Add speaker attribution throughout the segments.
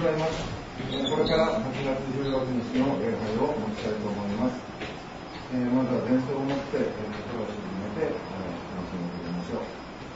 Speaker 1: ございます。これから8月16日の礼拝を持ちたいと思います。まずは前奏を持って心を静めて楽しんでいきましょう。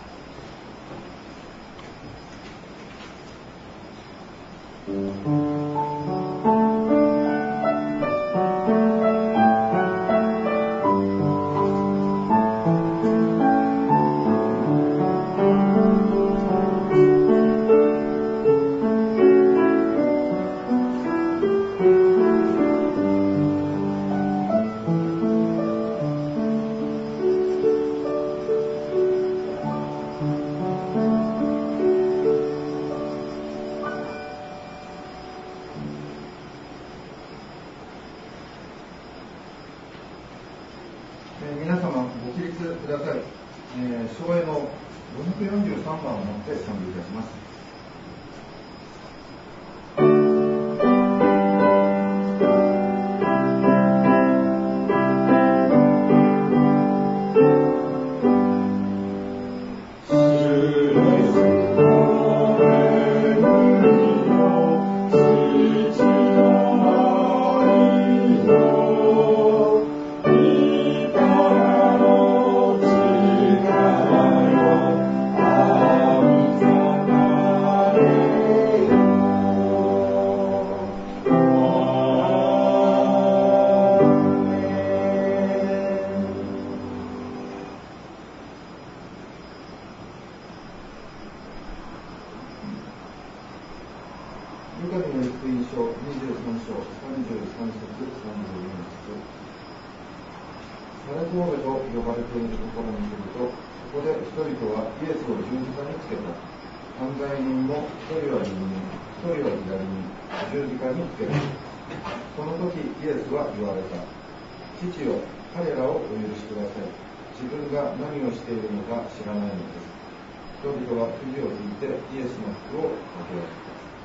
Speaker 1: 皆様ご起立ください。昭和の543番を持って賛美いたします。ルカによる福音書23章33節34節。サラトーベと呼ばれているところに来ると、そこで人々はイエスを十字架につけた。犯罪人も一人は右に、一人は左に十字架につけた。その時イエスは言われた。父よ、彼らをお許しください。自分が何をしているのか知らないのです。人々は肘を引いてイエスの服をかけられた。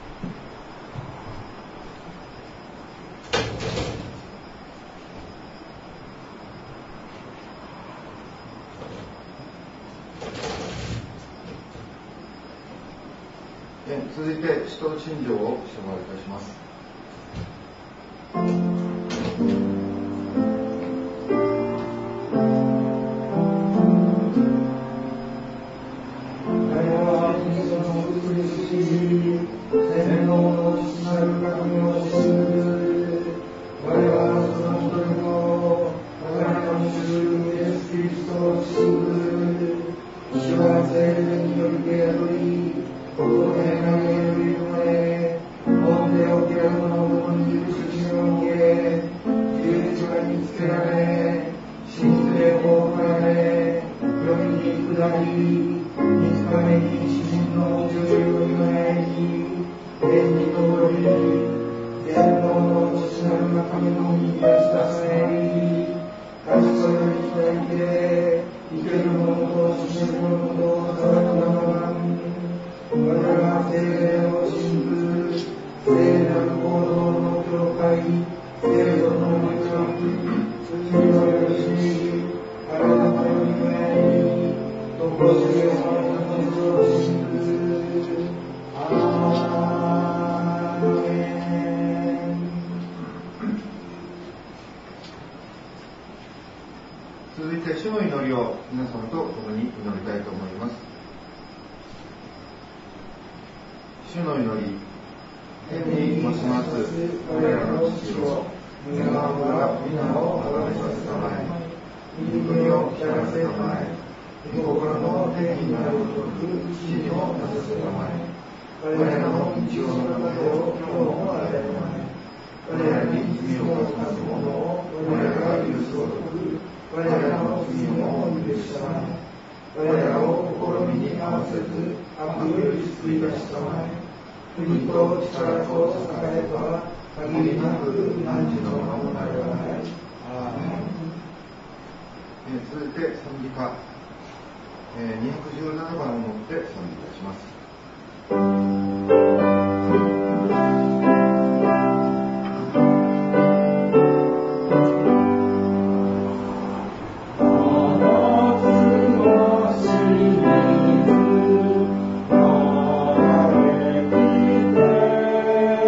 Speaker 1: 続いて使徒信条を紹介いたします。続いて主の祈りを皆様と共に祈りたいと思います。主の祈り、天にまします我らの父よ、皆が皆をあがめさせたまえ、御国を来らせたまえ、御心の天になるごとく地にもなさせたまえ、我らの日常の糧を今日も与えたまえ、我らに罪を犯す者を我らが許すごとく我らの罪も許したまえ、我らを試みに合わせず悪より救い出したまえ、国と力と栄とは限りなく汝のものなればない。アーメン。続いて賛美歌217番を持って賛美いたします。
Speaker 2: 「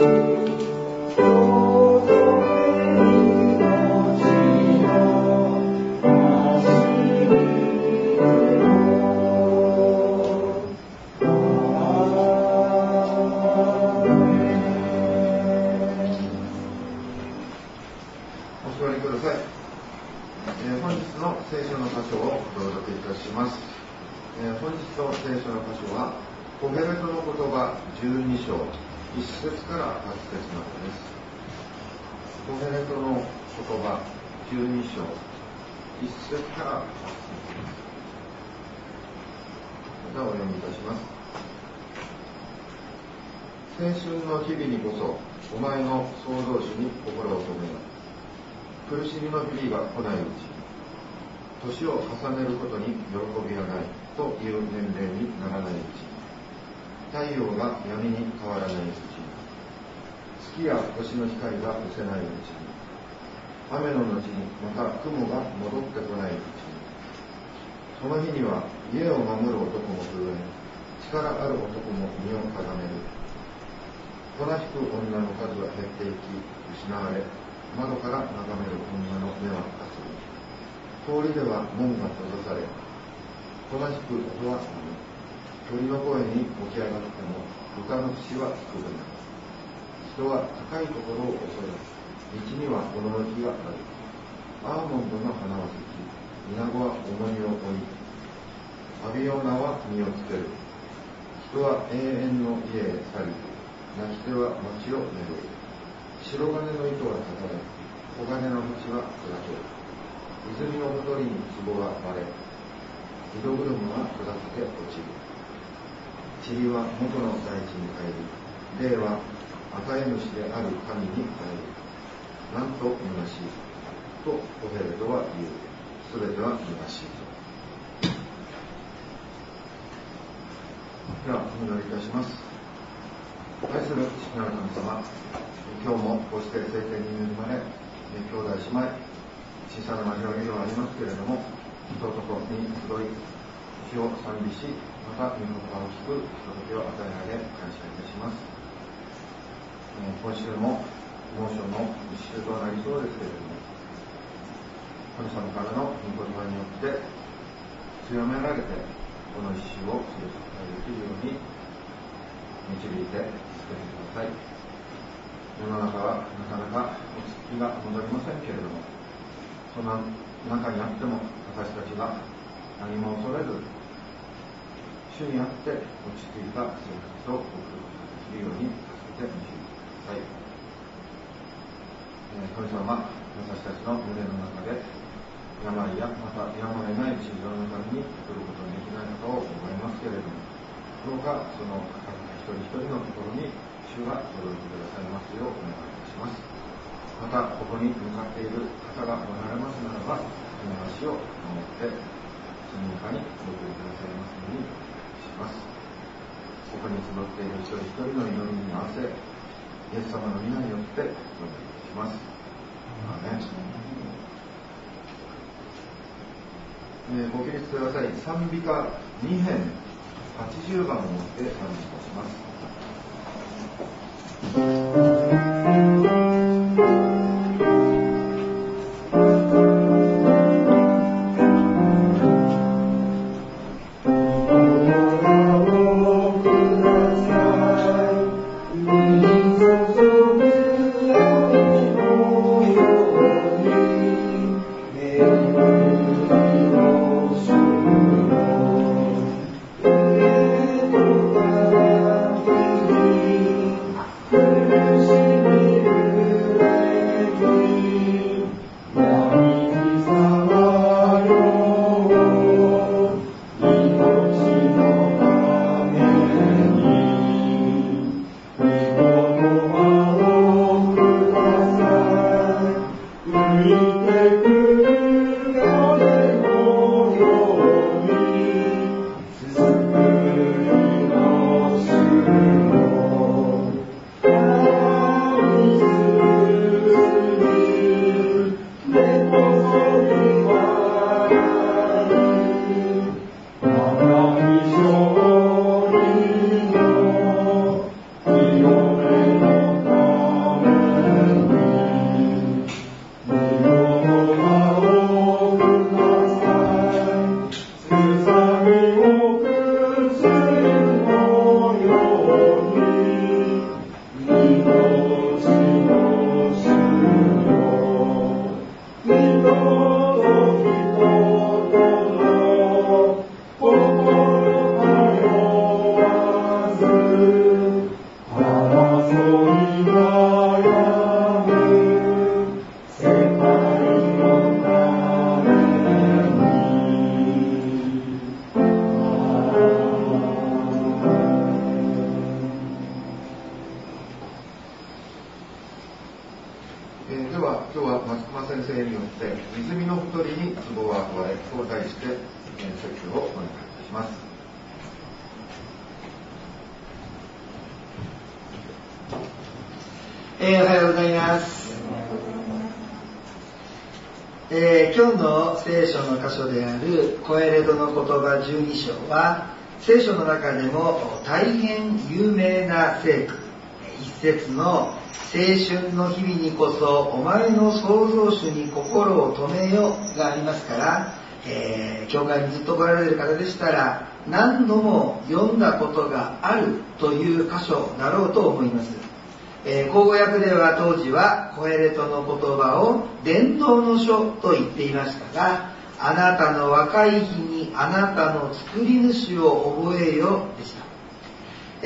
Speaker 1: 青春の日々にこそお前の創造主に心を留めよ。苦しみの日々が来ないうち、年を重ねることに喜びがないという年齢にならないうち、太陽が闇に変わらないうち、月や星の光が失せないうちに、雨の後にまた雲が戻ってこないうちに、その日には家を守る男も震え、力ある男も身をかがめる。おとなしく女の数は減っていき、失われ、窓から眺める女の目はかする。通りでは門が閉ざされ、おとなしく音は鳴る。鳥の声に起き上がっても、豚の節は聞くべない。人は高いところを恐れ、道には驚きがある。アーモンドの花は咲き、イナゴは重荷を負い、アビオナは実をつける。人は永遠の家へ去り、泣き手は町を巡る。白金の糸は断たれ、黄金の鉢は砕ける。泉のほとりに壺が割れ、井戸車は砕けて落ちる。塵は元の大地に帰り、霊は与え主である神に帰る。なんと虚しいとコヘレトは言う。すべては虚しいと。ではお祈りいたします。愛する父なる神様、今日もこうして聖典に恵まれ、兄弟姉妹、小さな交わりではありますけれども、人とに集い、主を賛美し、また御言葉を聞くひとときを与えられ感謝いたします。今週も猛暑の一週となりそうですけれども、神様からの御言葉によって強められて、この一週を過ごすことができるように導いて助けてください。世の中はなかなか落ち着きが戻りませんけれども、その中にあっても私たちが何も恐れず、主にあって落ち着いた生活を送ることができるように助けて導いてください。神様、私たちの胸の中で病やまた病まれない治療のために来ることができないかと思いますけれども、どうかその方一人一人のところに主が届いてくださいますようお願いいたします。またここに向かっている方がおられますならば、その足を守って速やかにお送りくださいますようにします。ここに集っている一人一人の祈りに合わせ、イエス様の皆によってお願いいたします。アーメン。ご起立ください。賛美歌2編80番を持って賛美いたします。
Speaker 2: Oh
Speaker 1: では今日は松隈先生によって泉のほとりに壺は割れと題して説教をお願いいたします。
Speaker 2: おはようございます。今日の聖書の箇所であるコエレドの言葉12章は聖書の中でも大変有名な聖句、一節の青春の日々にこそお前の創造主に心を留めよがありますから、教会にずっと来られる方でしたら何度も読んだことがあるという箇所だろうと思います。口語訳では当時はコエレトの言葉を伝道の書と言っていましたが、あなたの若い日にあなたの作り主を覚えよでした。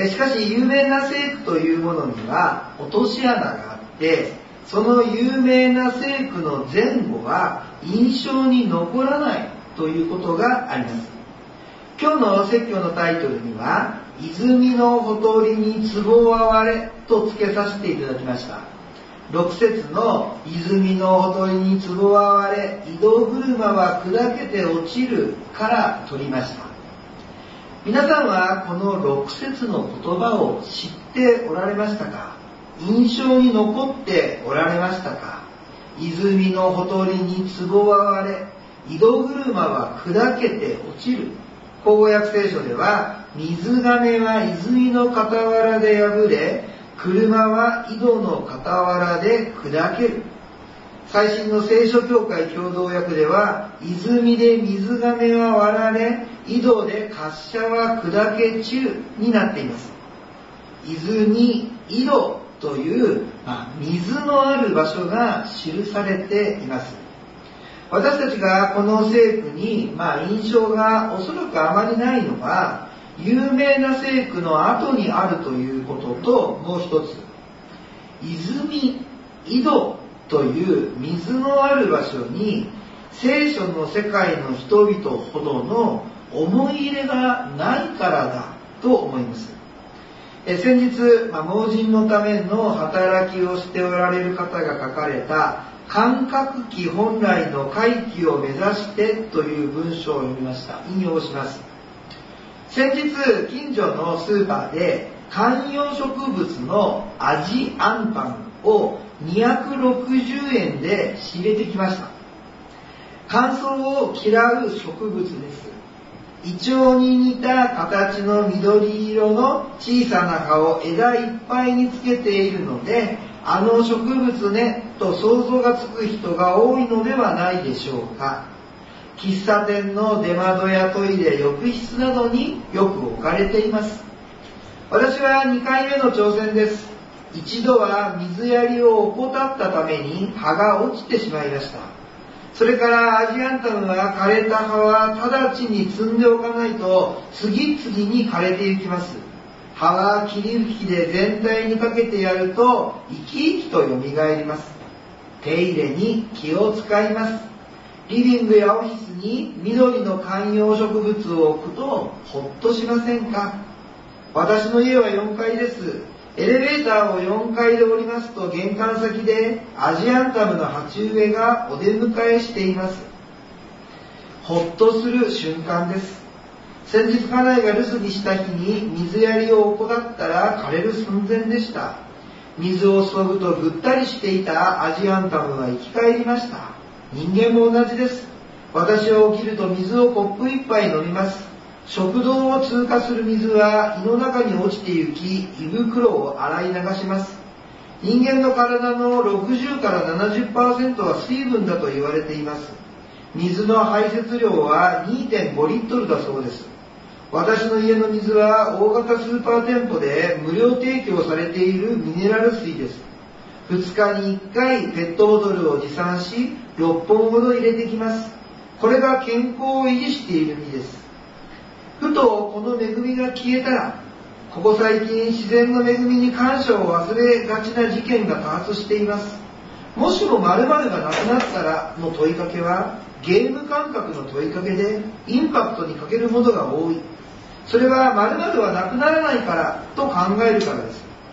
Speaker 2: しかし有名な聖句というものには落とし穴があって、その有名な聖句の前後は印象に残らないということがあります。今日の説教のタイトルには泉のほとりに壺は割れと付けさせていただきました。6節の泉のほとりに壺は割れ、井戸車は砕けて落ちるから取りました。皆さんはこの6節の言葉を知っておられましたか？印象に残っておられましたか？泉のほとりに壺は割れ、井戸車は砕けて落ちる。口語訳聖書では水亀は泉の傍らで破れ、車は井戸の傍らで砕ける。最新の聖書協会共同訳では泉で水亀は割られ、井戸で滑車は砕け散るになっています。泉、井戸という水のある場所が記されています。私たちがこの聖句に印象がおそらくあまりないのは、有名な聖句の後にあるということと、もう一つ、泉、井戸という水のある場所に聖書の世界の人々ほどの思い入れがないからだと思います。先日、盲人のための働きをしておられる方が書かれた感覚器本来の回帰を目指してという文章を読みました。引用します。先日近所のスーパーで観葉植物のアジアンパンを260円で仕入れてきました。乾燥を嫌う植物です。イチョウに似た形の緑色の小さな葉を枝いっぱいにつけているので、あの植物ねと想像がつく人が多いのではないでしょうか。喫茶店の出窓やトイレ、浴室などによく置かれています。私は2回目の挑戦です。一度は水やりを怠ったために葉が落ちてしまいました。それからアジアンタムは枯れた葉は直ちに摘んでおかないと次々に枯れていきます。葉は霧吹きで全体にかけてやると生き生きとよみがえります。手入れに気を使います。リビングやオフィスに緑の観葉植物を置くとほっとしませんか？私の家は4階です。エレベーターを4階で降りますと玄関先でアジアンタムの鉢植えがお出迎えしています。ほっとする瞬間です。先日家内が留守にした日に水やりを怠ったら枯れる寸前でした。水を注ぐとぐったりしていたアジアンタムは生き返りました。人間も同じです。私は起きると水をコップ一杯飲みます。食道を通過する水は胃の中に落ちて行き、胃袋を洗い流します。人間の体の60から 70% は水分だと言われています。水の排泄量は 2.5 リットルだそうです。私の家の水は大型スーパー店舗で無料提供されているミネラル水です。2日に1回ペットボトルを持参し6本ほど入れてきます。これが健康を維持している身です。ふとこの恵みが消えたら、ここ最近自然の恵みに感謝を忘れがちな事件が多発しています。もしも〇〇がなくなったらの問いかけはゲーム感覚の問いかけでインパクトに欠けるものが多い。それは〇〇はなくならないからと考えるからです。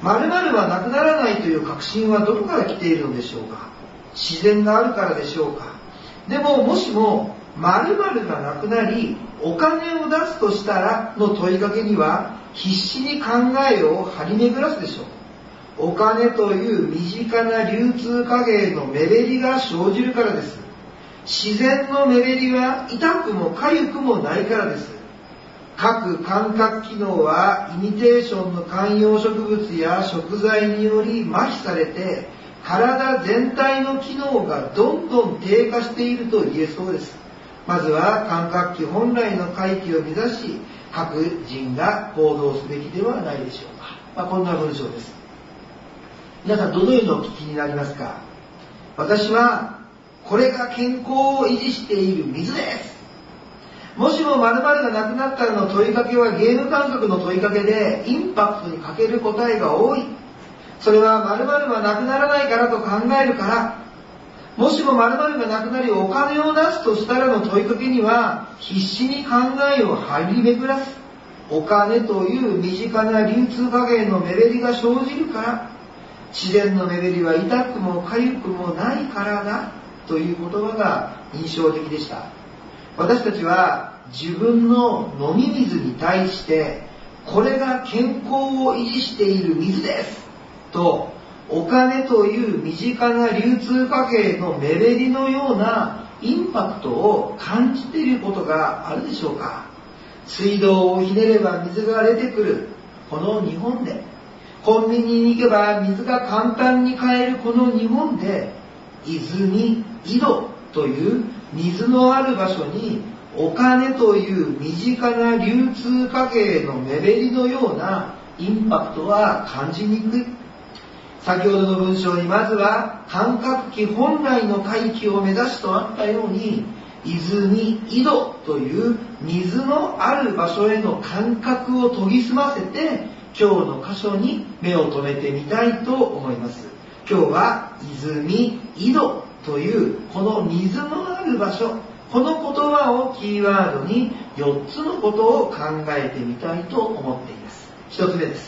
Speaker 2: 〇〇はなくならないという確信はどこから来ているのでしょうか。自然があるからでしょうか。でももしも〇〇がなくなりお金を出すとしたらの問いかけには必死に考えを張り巡らすでしょう。お金という身近な流通貨幣の目減りが生じるからです。自然の目減りは痛くも痒くもないからです。各感覚機能はイミテーションの観葉植物や食材により麻痺されて体全体の機能がどんどん低下していると言えそうです。まずは感覚器本来の回帰を目指し各人が行動すべきではないでしょうか。こんな文章です。皆さんどのようにお聞きになりますか。私はこれが健康を維持している水です。もしも〇〇がなくなったらの問いかけはゲーム感覚の問いかけでインパクトに欠ける答えが多い。それは〇〇はなくならないからと考えるから。もしも〇〇がなくなりお金を出すとしたらの問いかけには必死に考えを張り巡らす。お金という身近な流通貨幣の目減りが生じるから。自然の目減りは痛くも痒くもないからだという言葉が印象的でした。私たちは自分の飲み水に対してこれが健康を維持している水ですとお金という身近な流通貨幣の目減りのようなインパクトを感じていることがあるでしょうか。水道をひねれば水が出てくるこの日本で、コンビニに行けば水が簡単に買えるこの日本で、泉、井戸という水のある場所にお金という身近な流通貨幣の目減りのようなインパクトは感じにくい。先ほどの文章にまずは感覚器本来の回帰を目指しとあったように、泉、井戸という水のある場所への感覚を研ぎ澄ませて今日の箇所に目を留めてみたいと思います。今日は泉、井戸というこの水のある場所、この言葉をキーワードに4つのことを考えてみたいと思っています。1つ目です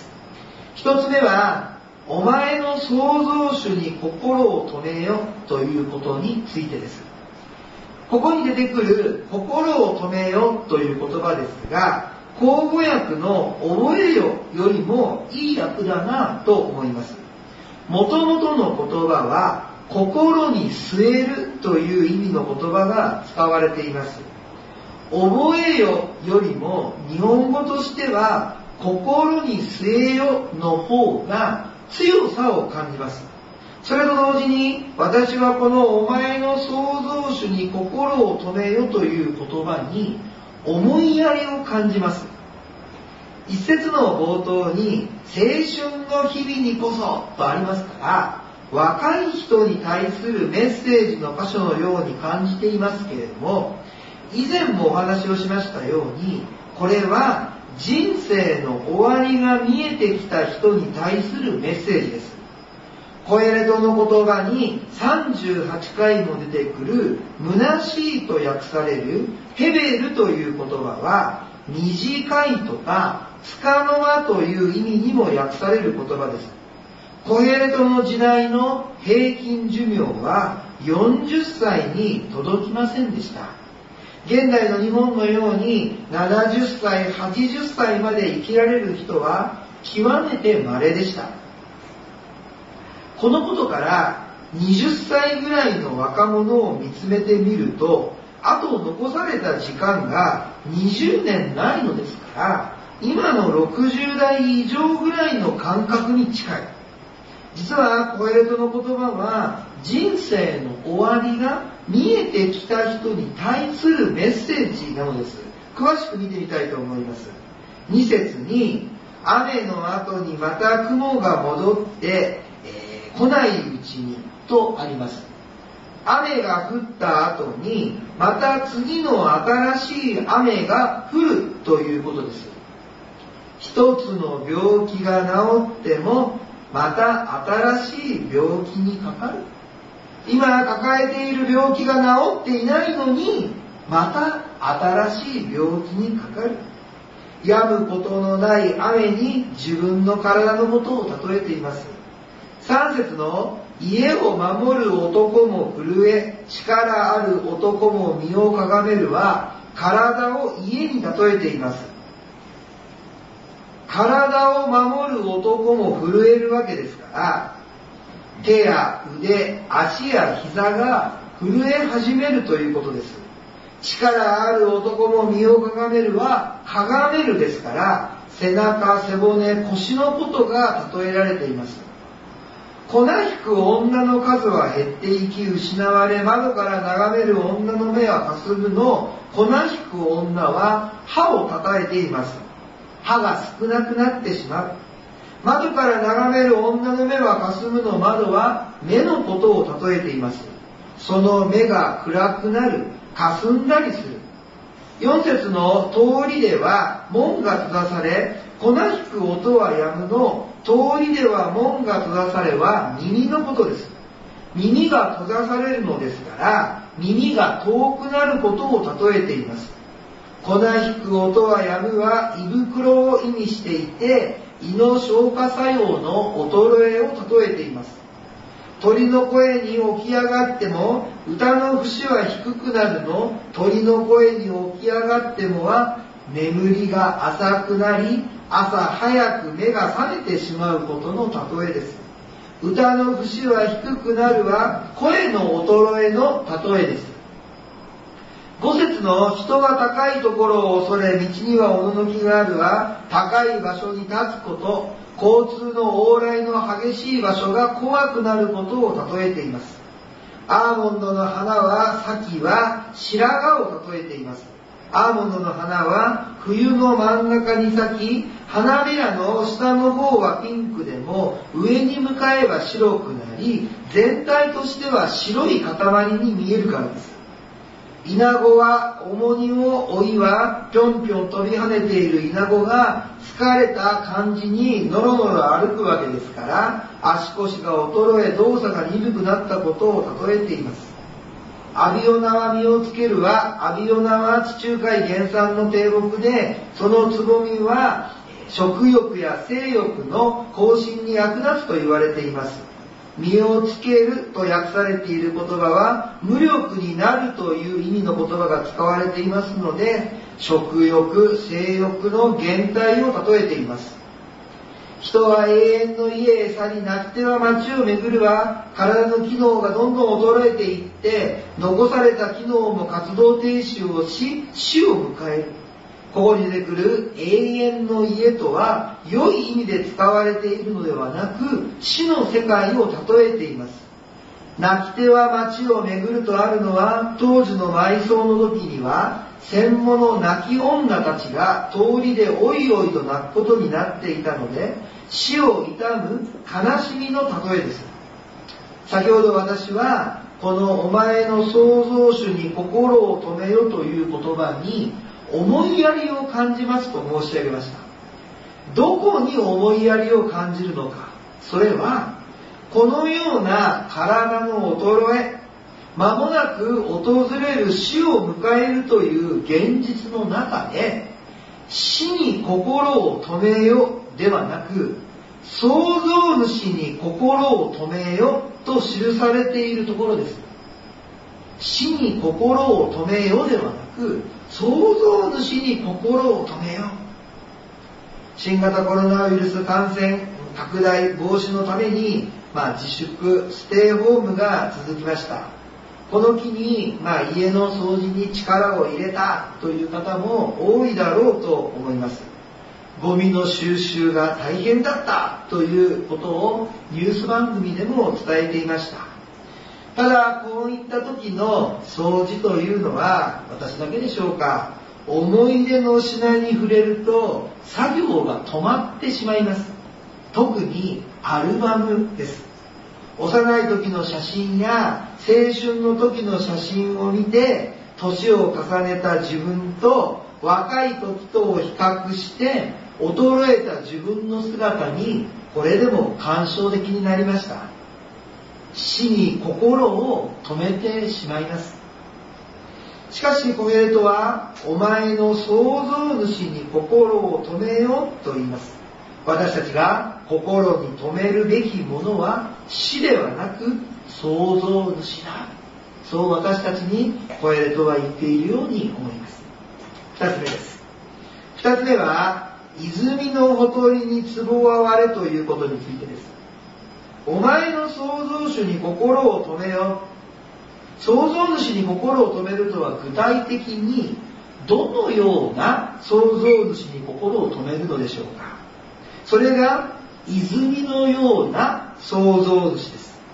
Speaker 2: 。1つ目はお前の創造主に心を留めよということについてです。ここに出てくる心を留めよという言葉ですが、口語訳の覚えよよりもいい訳だなと思います。もともとの言葉は心に据えるという意味の言葉が使われています。覚えよよりも日本語としては心に据えよの方が強さを感じます。それと同時に私はこのお前の創造主に心を留めよという言葉に思いやりを感じます。一節の冒頭に青春の日々にこそとありますから、若い人に対するメッセージの箇所のように感じていますけれども、以前もお話をしましたように、これは人生の終わりが見えてきた人に対するメッセージです。コエレトの言葉に38回も出てくる虚しいと訳されるヘベルという言葉は短いとか束の間という意味にも訳される言葉です。コヘレトの時代の平均寿命は40歳に届きませんでした。現代の日本のように70歳、80歳まで生きられる人は極めて稀でした。このことから20歳ぐらいの若者を見つめてみると、あと残された時間が20年ないのですから、今の60代以上ぐらいの感覚に近い。実はコエレトの言葉は人生の終わりが見えてきた人に対するメッセージなのです。詳しく見てみたいと思います。2節に雨の後にまた雲が戻って来ないうちにとあります。雨が降った後にまた次の新しい雨が降るということです。一つの病気が治ってもまた新しい病気にかかる。今抱えている病気が治っていないのにまた新しい病気にかかる。 止むことのない雨に自分の体のことを例えています。3節の家を守る男も震え、力ある男も身をかがめるは、体を家に例えています。体を守る男も震えるわけですから、手や腕、足や膝が震え始めるということです。力ある男も身をかがめるは、かがめるですから、背中、背骨、腰のことが例えられています。粉引く女の数は減っていき失われ、窓から眺める女の目はかすむの粉引く女は歯を叩いています。歯が少なくなってしまう。窓から眺める女の目はかすむの窓は目のことを例えています。その目が暗くなる、かすんだりする。4節の通りでは門が閉ざされ、粉引く音はやむの、通りでは門が閉ざされは耳のことです。耳が閉ざされるのですから、耳が遠くなることを例えています。粉引く音はやむは胃袋を意味していて、胃の消化作用の衰えを例えています。鳥の声に起き上がっても歌の節は低くなるの、鳥の声に起き上がってもは眠りが浅くなり、朝早く目が覚めてしまうことの例えです。歌の節は低くなるは声の衰えの例えです。5節の人が高いところを恐れ道には趣があるは、高い場所に立つこと、交通の往来の激しい場所が怖くなることを例えています。アーモンドの花は、咲は白髪を例えています。アーモンドの花は冬の真ん中に咲き、花びらの下の方はピンクでも上に向かえば白くなり、全体としては白い塊に見えるからです。イナゴは重荷を追いはぴょんぴょん飛び跳ねているイナゴが疲れた感じにのろのろ歩くわけですから、足腰が衰え動作が鈍くなったことを例えています。アビオナは実をつけるは、アビオナは地中海原産の低木で、そのつぼみは食欲や性欲の更新に役立つと言われています。実をつけると訳されている言葉は、無力になるという意味の言葉が使われていますので、食欲、性欲の減退を例えています。人は永遠の家へ去り、なくては町を巡るは、体の機能がどんどん衰えていって、残された機能も活動停止をし、死を迎える。ここに出てくる永遠の家とは、良い意味で使われているのではなく、死の世界を例えています。泣き手は町を巡るとあるのは、当時の埋葬の時には、戦後の泣き女たちが通りでおいおいと泣くことになっていたので、死を悼む悲しみの例えです。先ほど私は、このお前の創造主に心を留めよという言葉に、思いやりを感じますと申し上げました。どこに思いやりを感じるのか。それは、このような体の衰え、間もなく訪れる死を迎えるという現実の中で、死に心を留めよではなく、創造主に心を留めよと記されているところです。死に心を留めよではなく、創造主に心を留めよ。新型コロナウイルス感染拡大防止のために、自粛、ステイホームが続きました。この機に、家の掃除に力を入れたという方も多いだろうと思います。ゴミの収集が大変だったということをニュース番組でも伝えていました。ただ、こういった時の掃除というのは、私だけでしょうか、思い出の品に触れると作業が止まってしまいます。特にアルバムです。幼い時の写真や青春の時の写真を見て、年を重ねた自分と若い時とを比較して衰えた自分の姿にこれでも感傷的になりました。死に心を止めてしまいます。 しかしコヘレトは、お前の創造主に心を留めよと言います。私たちが心に留めるべきものは死ではなく創造主だ。そう私たちにコヘレトは言っているように思います。二つ目です。二つ目は、泉のほとりに壺は割れということについてです。お前の創造主に心を留めよ。創造主に心を留めるとは具体的にどのような創造主に心を留めるのでしょうか。それが泉のような創造主です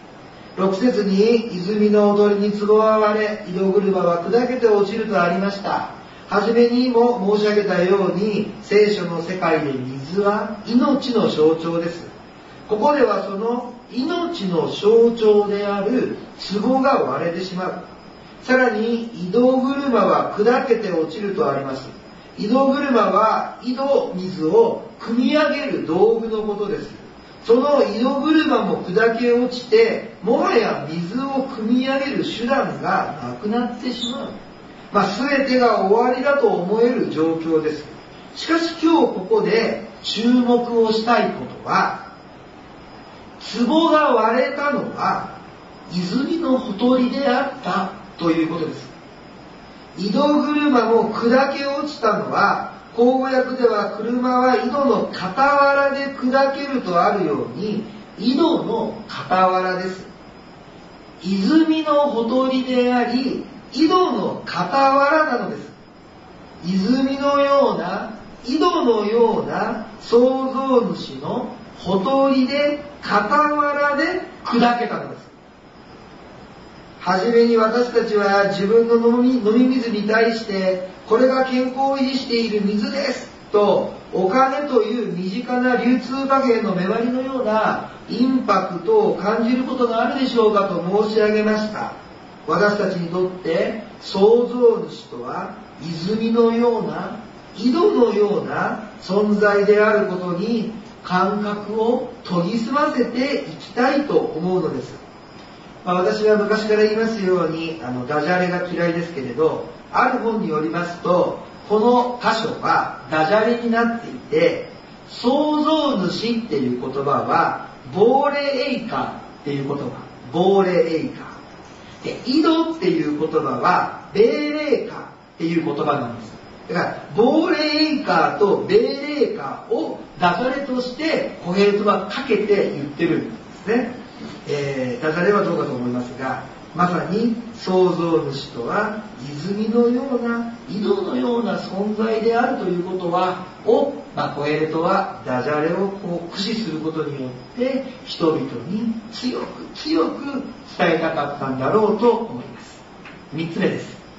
Speaker 2: 。6節に泉のほとりに壺は割れ、井戸車は砕けて落ちるとありました。はじめにも申し上げたように、聖書の世界で水は命の象徴です。ここではその命の象徴である壺が割れてしまう。さらに井戸車は砕けて落ちるとあります。井戸車は井戸水を汲み上げる道具のことです。その井戸車も砕け落ちて、もはや水を汲み上げる手段がなくなってしまう。全てが終わりだと思える状況です。しかし今日ここで注目をしたいことは、壺が割れたのは泉のほとりであったということです。井戸車も砕け落ちたのは、口語訳では車は井戸の傍らで砕けるとあるように、井戸の傍らです。泉のほとりであり、井戸の傍らなのです。泉のような、井戸のような創造主のほとりで、傍らで砕けたのです。はじめに私たちは自分の飲み水に対して、これが健康を維持している水ですと、お金という身近な流通貨幣の目張りのようなインパクトを感じることがあるでしょうかと申し上げました。私たちにとって創造主とは泉のような、井戸のような存在であることに感覚を研ぎ澄ませていきたいと思うのです。私は昔から言いますようにダジャレが嫌いですけれど、ある本によりますと、この箇所はダジャレになっていて、創造主っていう言葉はボーレエイカーっていう言葉、ボーレエイカーで、井戸っていう言葉はベーレーカーっていう言葉なんです。だからボーレエイカーとベーレーカーをダジャレとしてコヘレトはかけて言ってるんですね。ダジャレはどうかと思いますが、まさに創造主とは泉のような、井戸のような存在であるということはコヘレトはダジャレを駆使することによって人々に強く伝えたかったんだろうと思います。3つ目です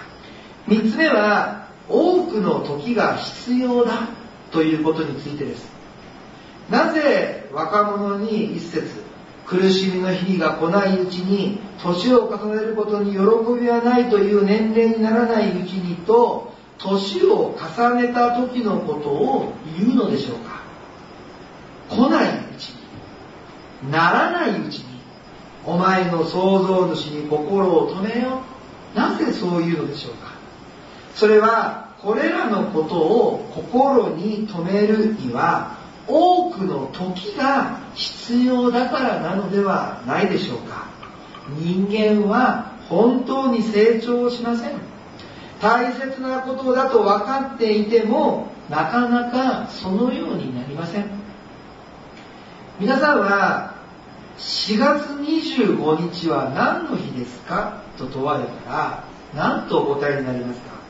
Speaker 2: 。3つ目は、多くの時が必要だということについてです。なぜ若者に一節、苦しみの日々が来ないうちに、年を重ねることに喜びはないという年齢にならないうちにと、年を重ねた時のことを言うのでしょうか。来ないうちに、ならないうちに、お前の創造主に心を留めよ。なぜそう言うのでしょうか。それはこれらのことを心に留めるには多くの時が必要だからなのではないでしょうか。人間は本当に成長しません。大切なことだと分かっていてもなかなかそのようになりません。皆さんは4月25日は何の日ですかと問われたら何とお答えになりますか。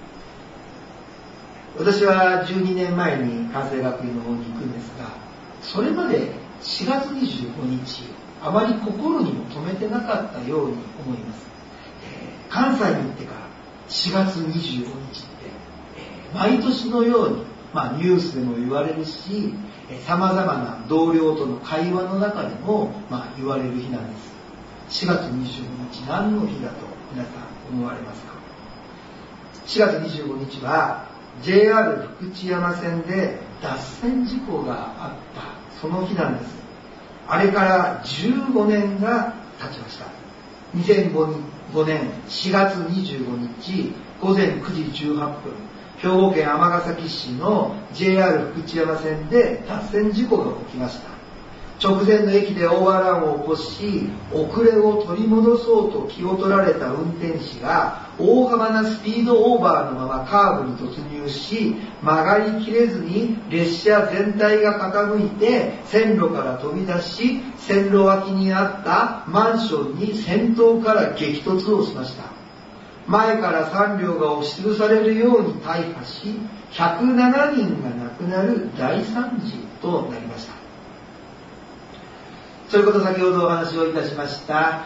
Speaker 2: 私は12年前に関西学院の方に行くんですが、それまで4月25日あまり心にも留めてなかったように思います。関西に行ってから4月25日って、毎年のように、ニュースでも言われるし、様々な同僚との会話の中でも、言われる日なんです。4月25日何の日だと皆さん思われますか。4月25日はJR 福知山線で脱線事故があったその日なんです。あれから15年が経ちました。 2005年4月25日午前9時18分、兵庫県尼崎市の JR 福知山線で脱線事故が起きました。直前の駅でオーバーランを起こし、遅れを取り戻そうと気を取られた運転士が大幅なスピードオーバーのままカーブに突入し、曲がりきれずに列車全体が傾いて線路から飛び出し、線路脇にあったマンションに先頭から激突をしました。前から3両が押しつぶされるように大破し、107人が亡くなる大惨事となりました。それこそ先ほどお話をいたしました、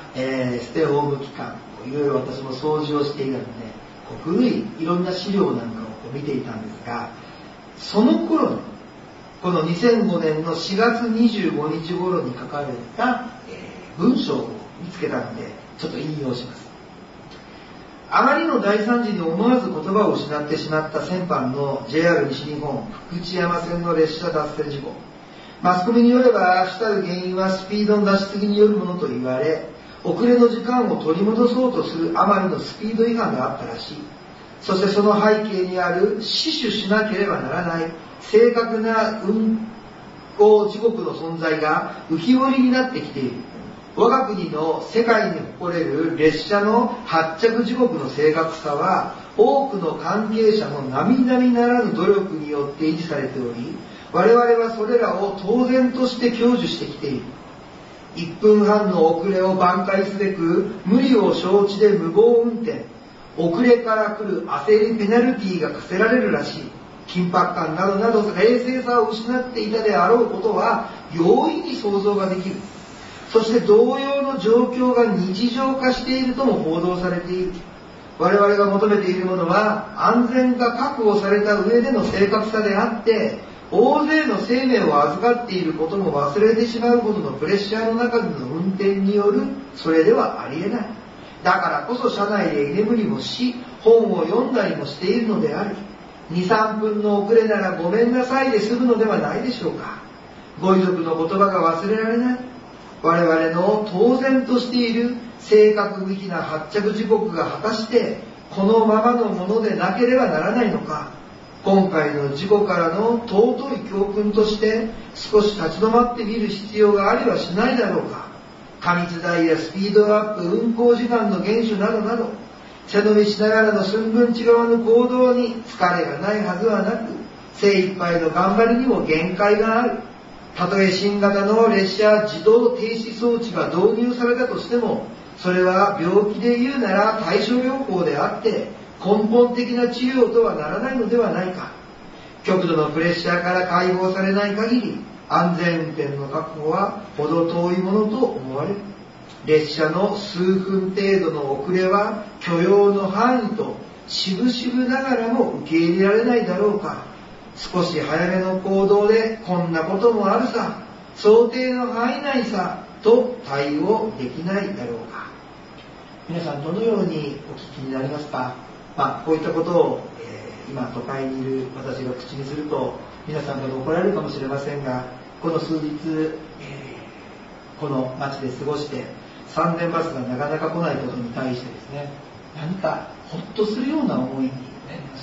Speaker 2: ステイホーム期間、いろいろ私も掃除をしていたので、古いいろんな資料なんかを見ていたんですが、その頃のこの2005年の4月25日頃に書かれた、文章を見つけたのでちょっと引用します。あまりの大惨事に思わず言葉を失ってしまった先般の JR 西日本福知山線の列車脱線事故。マスコミによれば主たる原因はスピードの出しすぎによるものと言われ、遅れの時間を取り戻そうとするあまりのスピード違反があったらしい。そしてその背景にある死守しなければならない正確な運行時刻の存在が浮き彫りになってきている。我が国の世界に誇れる列車の発着時刻の正確さは、多くの関係者の並々ならぬ努力によって維持されており、我々はそれらを当然として享受してきている。1分半の遅れを挽回すべく無理を承知で無謀運転、遅れから来る焦りペナルティーが課せられるらしい。緊迫感などなど冷静さを失っていたであろうことは容易に想像ができる。そして同様の状況が日常化しているとも報道されている。我々が求めているものは安全が確保された上での正確さであって、大勢の生命を預かっていることも忘れてしまうほどのプレッシャーの中での運転によるそれではありえない。だからこそ車内で居眠りもし、本を読んだりもしているのである。2、3分の遅れならごめんなさいで済むのではないでしょうか。ご遺族の言葉が忘れられない。我々の当然としている正確無比な発着時刻が果たしてこのままのものでなければならないのか。今回の事故からの尊い教訓として少し立ち止まってみる必要がありはしないだろうか。過密台やスピードアップ、運行時間の厳守などなど、背伸びしながらの寸分違わぬ行動に疲れがないはずはなく、精一杯の頑張りにも限界がある。たとえ新型の列車自動停止装置が導入されたとしても、それは病気で言うなら対処療法であって根本的な治療とはならないのではないか。極度のプレッシャーから解放されない限り、安全運転の確保は程遠いものと思われる。列車の数分程度の遅れは許容の範囲と渋々ながらも受け入れられないだろうか。少し早めの行動でこんなこともあるさ、想定の範囲内さと対応できないだろうか。皆さんどのようにお聞きになりますか。こういったことを、今都会にいる私が口にすると皆さんから怒られるかもしれませんが、この数日、この街で過ごして3年バスがなかなか来ないことに対してですね、何かほっとするような思いになりました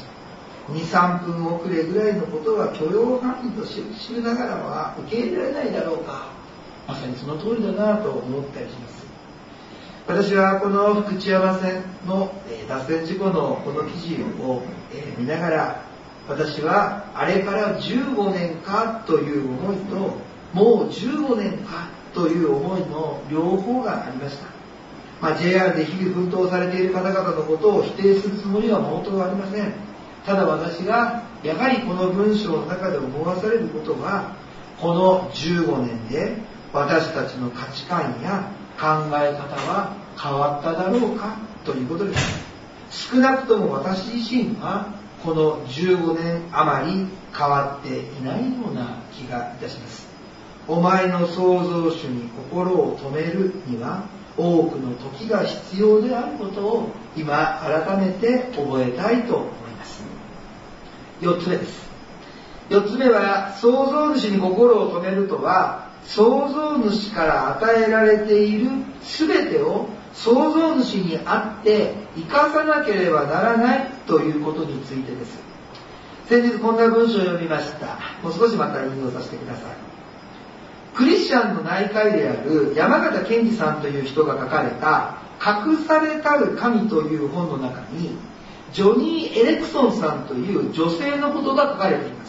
Speaker 2: 。2、3分遅れぐらいのことは許容範囲と知りながらは受け入れられないだろうか。まさにその通りだなと思ったりします。私はこの福知山線の脱線事故のこの記事を見ながら、私はあれから15年かという思いと、もう15年かという思いの両方がありました。JR で日々奮闘されている方々のことを否定するつもりは毛頭ありません。ただ私がやはりこの文章の中で思わされることは、この15年で私たちの価値観や考え方は変わっただろうかということです。少なくとも私自身はこの15年余り変わっていないような気がいたします。お前の創造主に心を止めるには多くの時が必要であることを今改めて覚えたいと思います。4つ目です。4つ目は、創造主に心を止めるとは、創造主から与えられている全てを創造主にあって生かさなければならないということについてです。先日こんな文章を読みました。もう少しまた引用させてください。クリスチャンの内科医である山形健二さんという人が書かれた隠されたる神という本の中にジョニー・エレクソンさんという女性のことが書かれています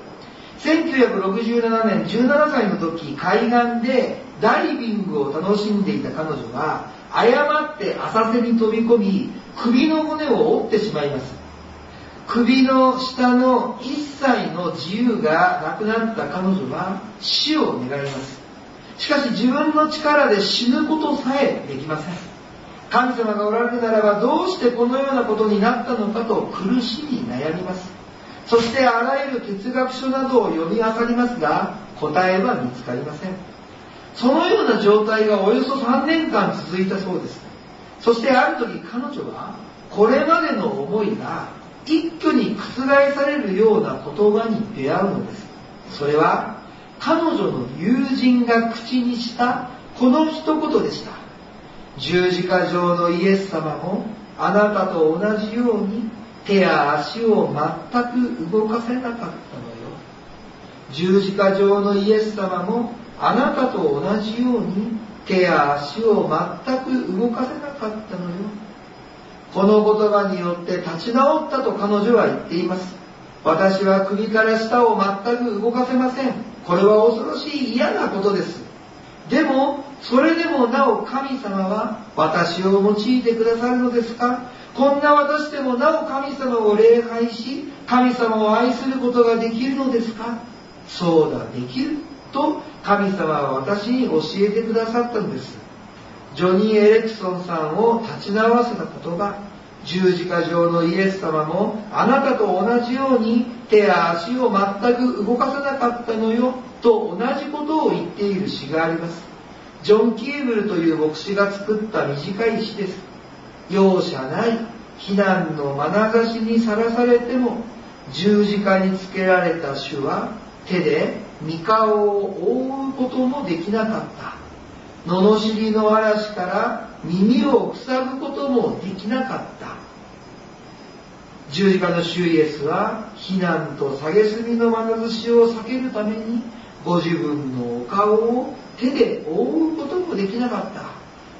Speaker 2: 。1967年17歳の時、海岸でダイビングを楽しんでいた彼女は誤って浅瀬に飛び込み首の骨を折ってしまいます。首の下の一切の自由がなくなった彼女は死を願います。しかし自分の力で死ぬことさえできません。神様がおられるならばどうしてこのようなことになったのかと苦しみ悩みます。そしてあらゆる哲学書などを読み漁りますが答えは見つかりません。そのような状態がおよそ3年間続いたそうです。そしてある時彼女はこれまでの思いが一挙に覆されるような言葉に出会うのです。それは彼女の友人が口にしたこの一言でした。十字架上のイエス様もあなたと同じように手や足を全く動かせなかったのよ。十字架上のイエス様もあなたと同じように手や足を全く動かせなかったのよ。この言葉によって立ち直ったと彼女は言っています。私は首から下を全く動かせません。これは恐ろしい嫌なことです。でもそれでもなお神様は私を用いてくださるのですか？こんな私でもなお神様を礼拝し神様を愛することができるのですか？そうだ、できると神様は私に教えてくださったのです。ジョニー・エレクソンさんを立ち直らせた言葉、十字架上のイエス様もあなたと同じように手や足を全く動かせなかったのよと同じことを言っている詩があります。ジョン・キーブルという牧師が作った短い詩です。容赦ない非難の眼差しにさらされても十字架につけられた主は手で御顔を覆うこともできなかった。罵りの嵐から耳を塞ぐこともできなかった。十字架の主イエスは非難と蔑みの眼差しを避けるためにご自分のお顔を手で覆うこともできなかった。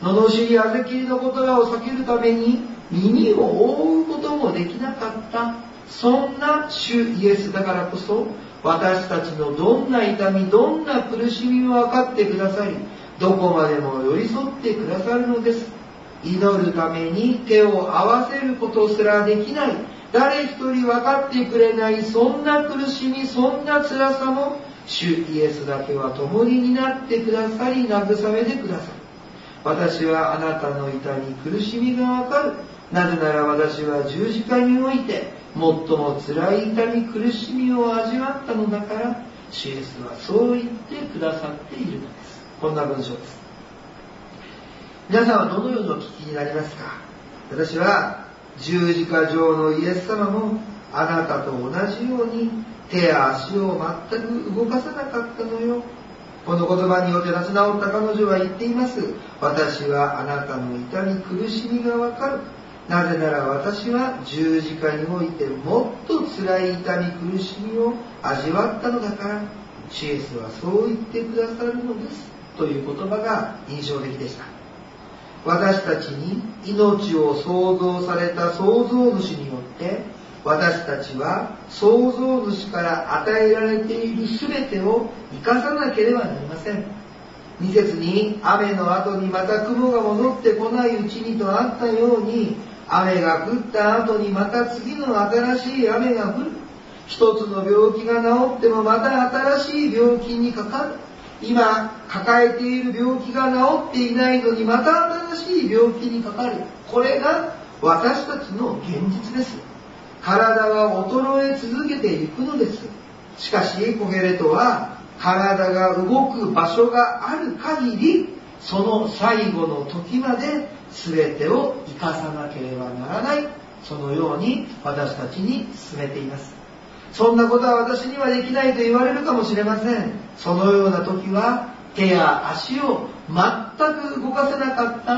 Speaker 2: 罵りあぜきりの言葉を避けるために耳を覆うこともできなかった。そんな主イエスだからこそ私たちのどんな痛みどんな苦しみも分かってくださりどこまでも寄り添ってくださるのです。祈るために手を合わせることすらできない誰一人分かってくれないそんな苦しみそんな辛さも主イエスだけは共に担ってくださり慰めてくださる。私はあなたの痛み苦しみが分かる。なぜなら私は十字架において最も辛い痛み苦しみを味わったのだから主イエスはそう言ってくださっているのです。こんな文章です。皆さんはどのようにお聞きになりますか？私は十字架上のイエス様もあなたと同じように手や足を全く動かせなかったのよ。この言葉によって立ち直った彼女は言っています。私はあなたの痛み苦しみがわかる。なぜなら私は十字架においてもっと辛い痛み苦しみを味わったのだから主イエスはそう言ってくださるのですという言葉が印象的でした。私たちに命を創造された創造主によって私たちは創造主から与えられている全てを生かさなければなりません。2節に雨の後にまた雲が戻ってこないうちにとあったように雨が降った後にまた次の新しい雨が降る。一つの病気が治ってもまた新しい病気にかかる。今抱えている病気が治っていないのにまた新しい病気にかかる。これが私たちの現実です。体は衰え続けていくのです。しかしコヘレトは体が動く場所がある限りその最後の時まで全てを生かさなければならない。そのように私たちに勧めています。そんなことは私にはできないと言われるかもしれません。そのような時は手や足を全く動かせなかった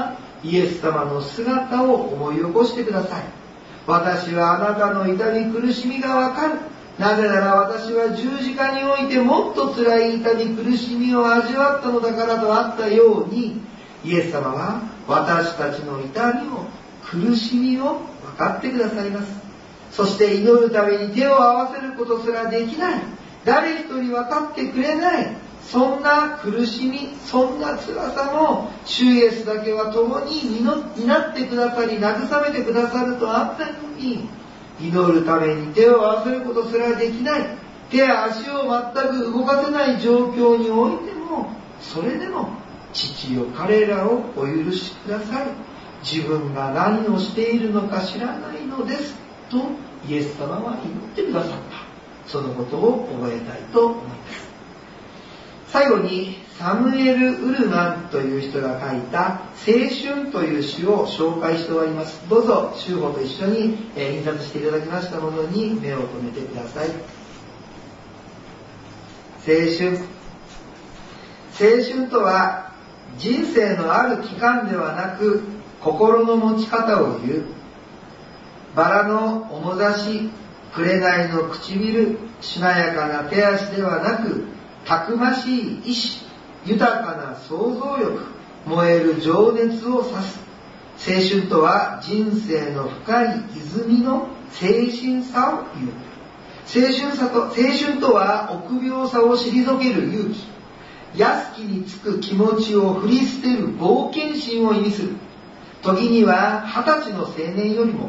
Speaker 2: イエス様の姿を思い起こしてください。私はあなたの痛み苦しみがわかる。なぜなら私は十字架においてもっと辛い痛み苦しみを味わったのだからとあったように、イエス様は私たちの痛みを苦しみを分かってくださいます。そして祈るために手を合わせることすらできない、誰一人分かってくれない、そんな苦しみ、そんな辛さも主イエスだけは共に担ってくださり慰めてくださるとあったように、祈るために手を合わせることすらできない、手や足を全く動かせない状況においても、それでも父よ彼らをお許しください、自分が何をしているのか知らないのですとイエス様は言ってくださった。そのことを覚えたいと思います。最後にサムエル・ウルマンという人が書いた青春という詩を紹介しております。どうぞ修法と一緒に印刷していただきましたものに目を留めてください。青春とは人生のある期間ではなく心の持ち方を言う。バラの面差し、紅の唇、しなやかな手足ではなくたくましい意志、豊かな想像力、燃える情熱を指す。青春とは人生の深い泉の青春さを言う。青春とは臆病さを退ける勇気、安きにつく気持ちを振り捨てる冒険心を意味する。時には20歳の青年よりも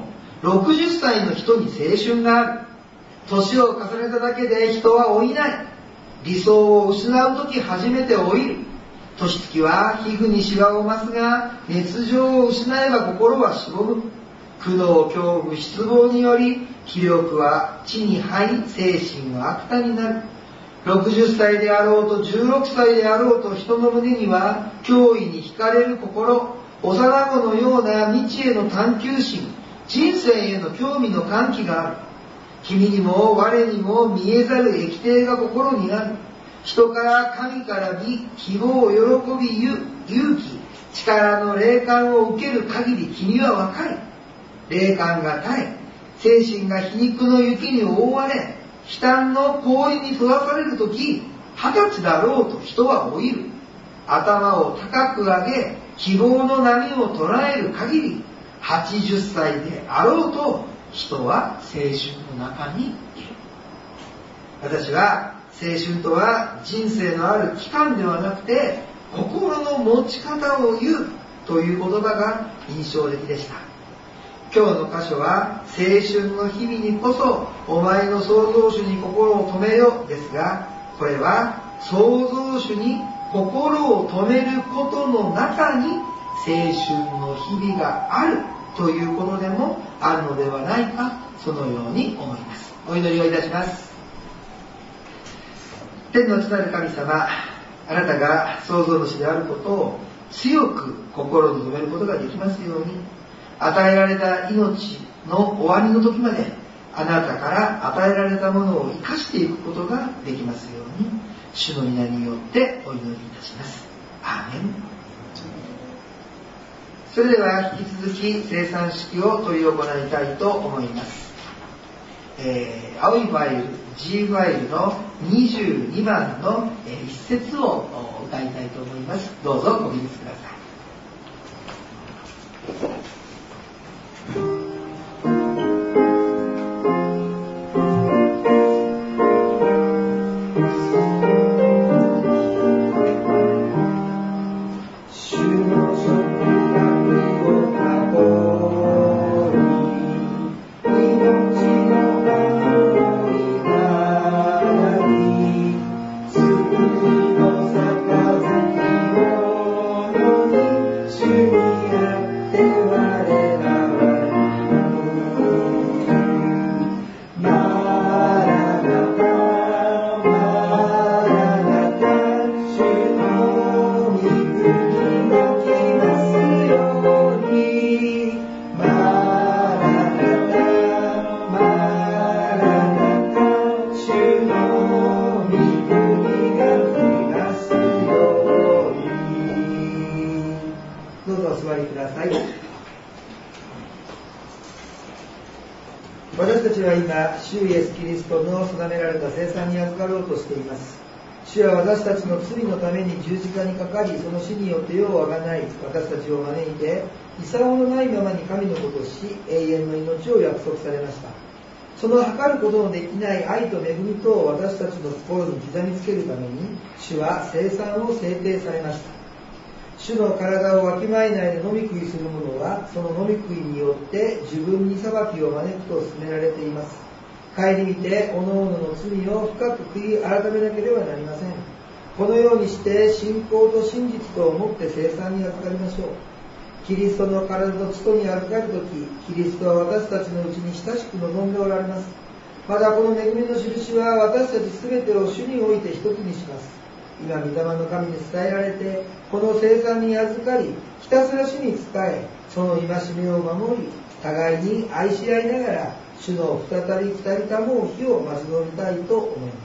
Speaker 2: 60歳の人に青春がある。年を重ねただけで人は老いない。理想を失うとき初めて老いる。年月は皮膚にシワを増すが、熱情を失えば心はしぼむ。苦悩、恐怖、失望により気力は地に這い、精神は悪多になる。60歳であろうと16歳であろうと人の胸には脅威に惹かれる心、幼子のような未知への探求心、人生への興味の喚起がある。君にも我にも見えざる液体が心にある。人から神から美、希望、喜び、勇気、力の霊感を受ける限り君は若い。霊感が絶え、精神が皮肉の雪に覆われ、悲嘆の氷に閉ざされるとき、20歳だろうと人は老いる。頭を高く上げ、希望の波を捉える限り、80歳であろうと人は青春の中にいる。私は青春とは人生のある期間ではなくて心の持ち方を言うという言葉が印象的でした。今日の箇所は青春の日々にこそお前の創造主に心を留めよですが、これは創造主に心を留めることの中に青春の日々があるということでもあるのではないか、そのように思います。お祈りをいたします。天の父なる神様、あなたが創造主であることを強く心に留めることができますように、与えられた命の終わりの時まであなたから与えられたものを生かしていくことができますように、主の皆によってお祈りいたします。アーメン。それでは引き続き生産式を執り行いたいと思います。青いファイル G ファイルの22番の一節を歌いたいと思います。どうぞご起立ください。
Speaker 1: 「
Speaker 2: どうぞお座りください。私たちは今、主イエスキリストの定められた聖餐に預かろうとしています。主は私たちの罪のために十字架にかかり、その死によって世をあがない私たちを招いて、遺産のないままに神のことをし、永遠の命を約束されました。その計ることのできない愛と恵みとを私たちの心に刻みつけるために、主は聖餐を制定されました。主の体をわきまえないで飲み食いする者は、その飲み食いによって自分に裁きを招くと勧められています。顧みて、おのおのの罪を深く悔い改めなければなりません。このようにして、信仰と真実とをもって聖餐に預かりましょう。キリストの体と血とに預かるとき、キリストは私たちのうちに親しく望んでおられます。またこの恵みの印は私たちすべてを主において一つにします。今、御霊の神に伝えられて、この聖餐に預かり、ひたすら主に仕え、その戒めを守り、互いに愛し合いながら、主の再び二人たもう日を待ち望みたいと思います。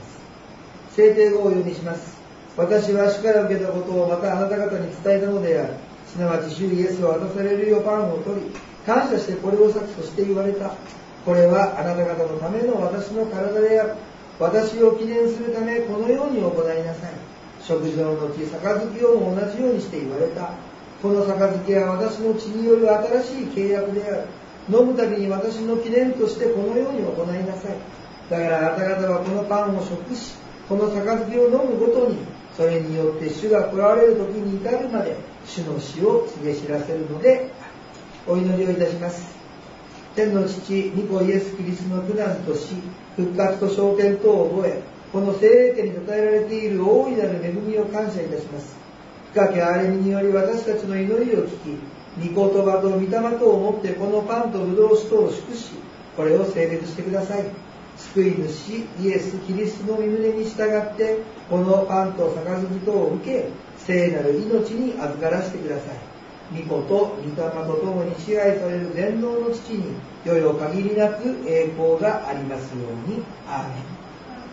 Speaker 2: 聖帝語を読みします。私は主から受けたことをまたあなた方に伝えたのである。すなわち主イエスを渡されるようパンを取り、感謝してこれを裂くとして言われた。これはあなた方のための私の体である。私を記念するためこのように行いなさい。食事の後、杯をも同じようにして言われた。この杯は私の血による新しい契約である。飲むたびに私の記念としてこのように行いなさい。だからあなた方はこのパンを食し、この杯を飲むごとに、それによって主が来られる時に至るまで主の死を告げ知らせるのである。お祈りをいたします。天の父、御子イエス・キリストの苦難と死、復活と昇天とを覚え、この聖霊家に称えられている大いなる恵みを感謝いたします。深き憐れみにより私たちの祈りを聞き、御言葉と御霊とをもってこのパンと葡萄酒とを祝し、これを聖別してください。救い主イエス・キリストの御胸に従って、このパンと杯とを受け、聖なる命に預からせてください。御子と御霊と共に支配される全能の父に、よよ限りなく栄光がありますように。アーメン。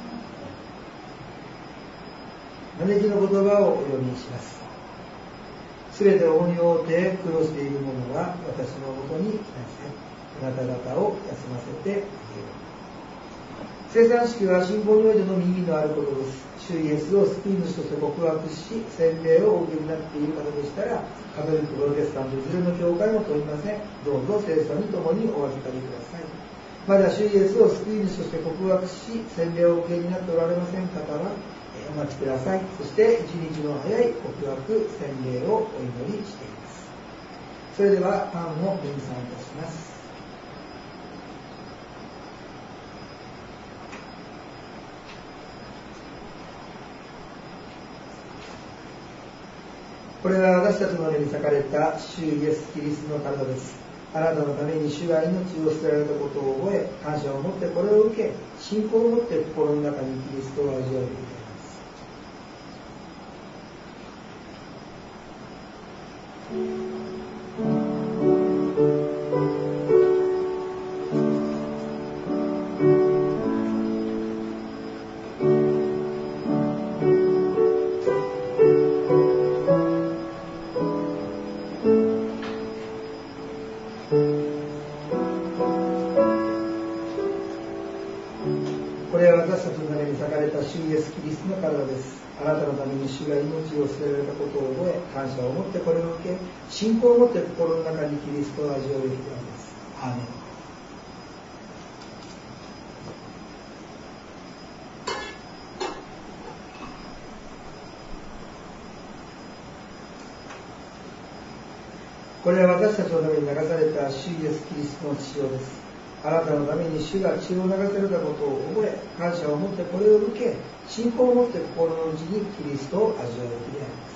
Speaker 2: 招きの言葉をお読みします。すべてを重荷を負って苦労している者は私のもとに来なさい。あなた方を休ませてあげよう。聖餐式は信仰においての意義のあることです。主イエスを救い主として告白し、洗礼をお受けになっている方でしたら、カトリック、プロテスタントいずれの教会も問いません。どうぞ聖餐に共にお預かりください。まだ主イエスを救い主として告白し、洗礼をお受けになっておられません方は、お待ちください。そして一日の早い告白、洗礼をお祈りしています。それではパンを分散いたします。これは私たちの目に裂かれた主イエス・キリストの体です。あなたのために主が命を捨てられたことを覚え、感謝を持ってこれを受け、信仰を持って心の中にキリストを味わうべきです。これは私たちのために裂かれた主イエス・キリストの体です。あなたのために主が命を捨てられたことを覚え、感謝を持ってこれを受け、信仰を持って心の中にキリストを味わうべきなんです。アーメン。これは私たちのために流された主イエス・キリストの血潮です。あなたのために主が血を流されたことを覚え、感謝を持ってこれを受け、信仰を持って心の内にキリストを味わうべきであります。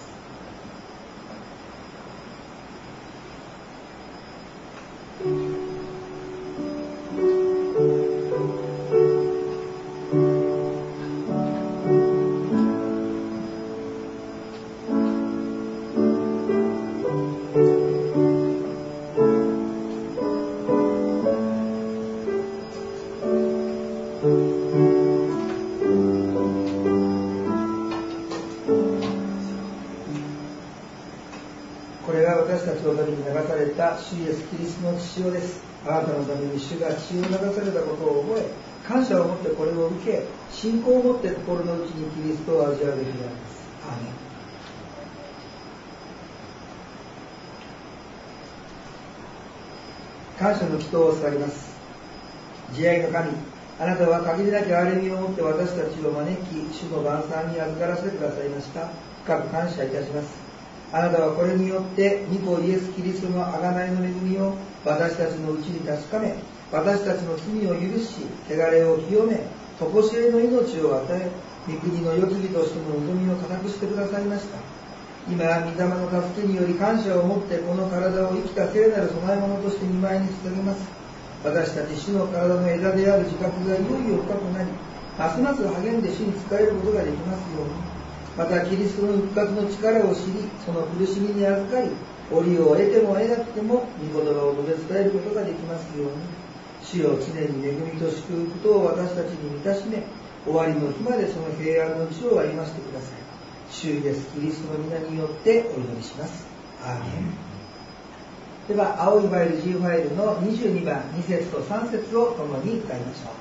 Speaker 2: 私たちのために流された主イエスキリストの血潮です。あなたのために主が血を流されたことを覚え、感謝を持ってこれを受け、信仰を持って心の内にキリストを味わうべきであります。アーメン。感謝の祈祷を捧げます。慈愛の神、あなたは限りなき憐れみを持って私たちを招き、主の晩餐に預からせてくださいました。深く感謝いたします。あなたはこれによって御子イエス・キリストの贖いの恵みを私たちのうちに確かめ、私たちの罪を許し、汚れを清め、常しえの命を与え、御国の世継ぎとしての望みを固くしてくださいました。今、御霊の助けにより感謝を持ってこの体を生きた聖なる供え物として御前に捧げます。私たち主の体の枝である自覚がいよいよ深くなり、ますます励んで主に仕えることができますように。またキリストの復活の力を知り、その苦しみに預かり、折を得ても得なくても御言葉を述べ伝えることができますように。主よ、常に恵みと祝福とを私たちに満たしめ、終わりの日までその平安の地を歩ませてください。主イエスキリストの皆によってお祈りします。アーメン。では、青いファイル G ファイルの22番2節と3節を共に歌いましょう。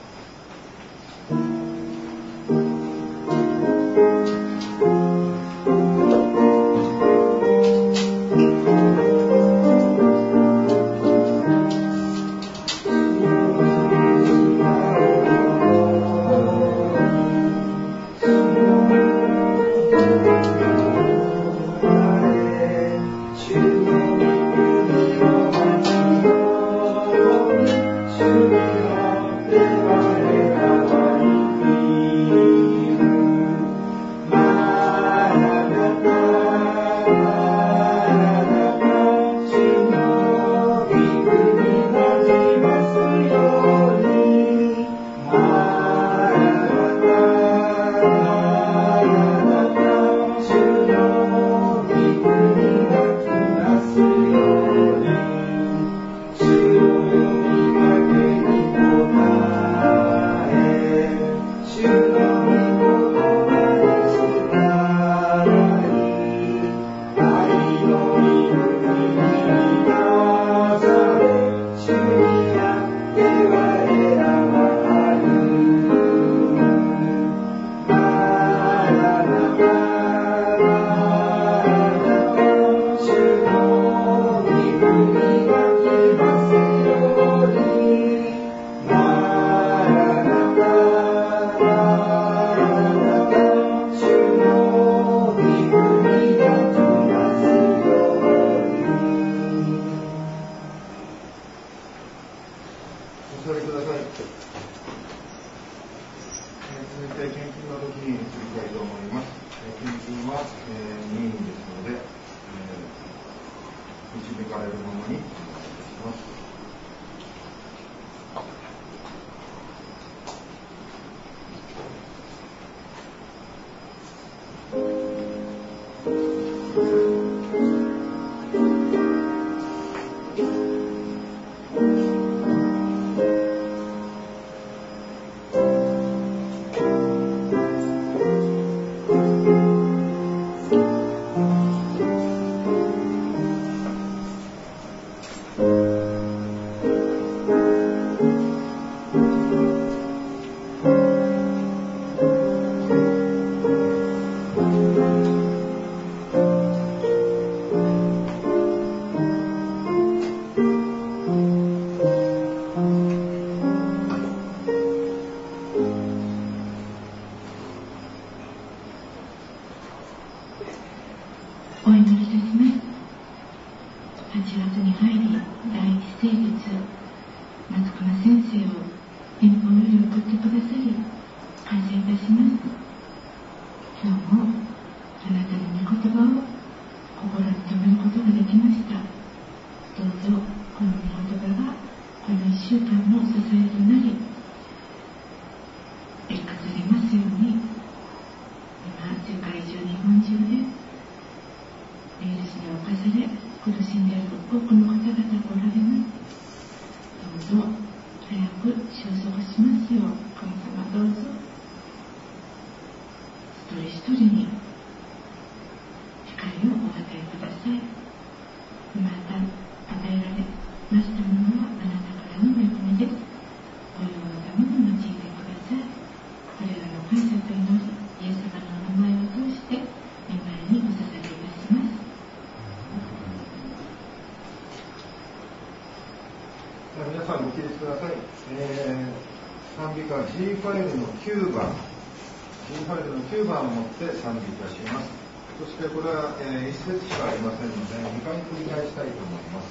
Speaker 3: 一人に光をお与えください。今
Speaker 1: 皆さんご起立ください。賛美歌 G ファイルの9番 G ファイルの9番を持って賛美いたします。そしてこれは、一節しかありませんので2回繰り返したいと思います。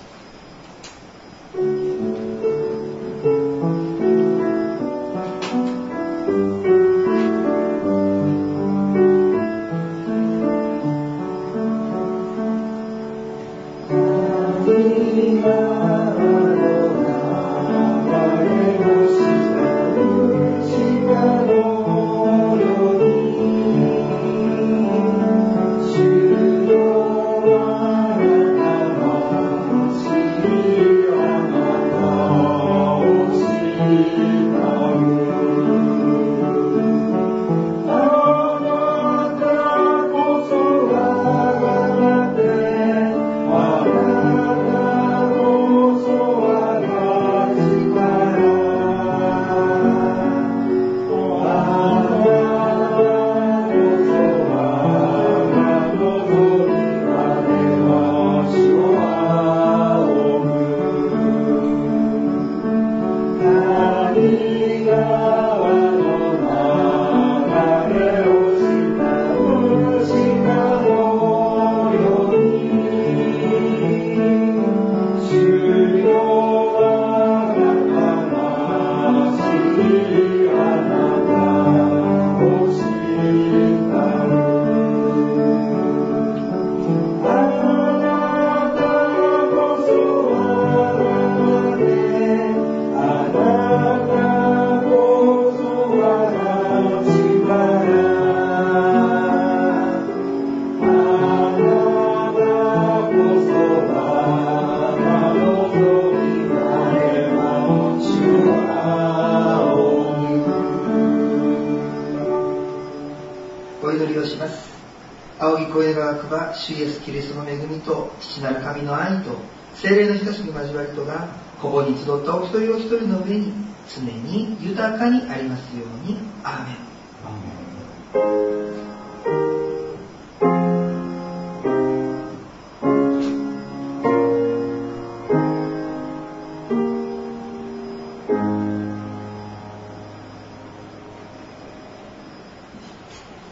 Speaker 2: 主イエスキリストの恵みと父なる神の愛と聖霊の親しき交わりとがここに集ったお一人お一人の上に常に豊かにありますように。アーメン。